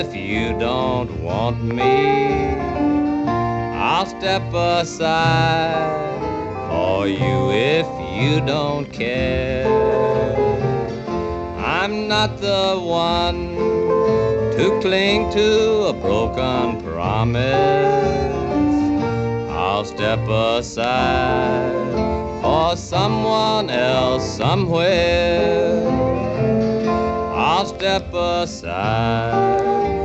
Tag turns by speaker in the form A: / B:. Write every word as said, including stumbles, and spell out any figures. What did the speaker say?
A: If you don't want me, I'll step aside for you if you don't care. I'm not the one to cling to a broken promise. I'll step aside for someone else somewhere. I'll step aside